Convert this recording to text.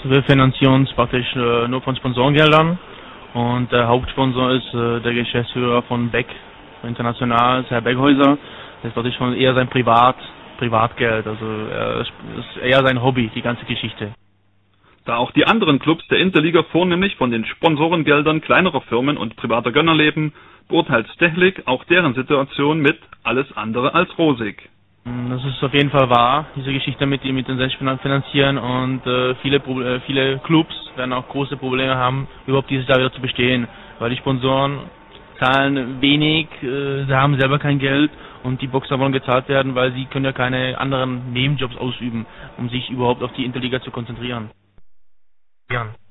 Also wir finanzieren uns praktisch nur von Sponsorengeldern und der Hauptsponsor ist der Geschäftsführer von Beck International, Herr Beckhäuser. Das ist praktisch schon eher sein Privatgeld, also es ist eher sein Hobby, die ganze Geschichte. Da auch die anderen Clubs der Interliga vornehmlich von den Sponsorengeldern kleinerer Firmen und privater Gönner leben, beurteilt Stechlik auch deren Situation mit alles andere als rosig. Das ist auf jeden Fall wahr, diese Geschichte mit den Selbstfinanzieren und viele Clubs werden auch große Probleme haben, überhaupt dieses Jahr wieder zu bestehen, weil die Sponsoren zahlen wenig, sie haben selber kein Geld und die Boxer wollen gezahlt werden, weil sie können ja keine anderen Nebenjobs ausüben, um sich überhaupt auf die Interliga zu konzentrieren.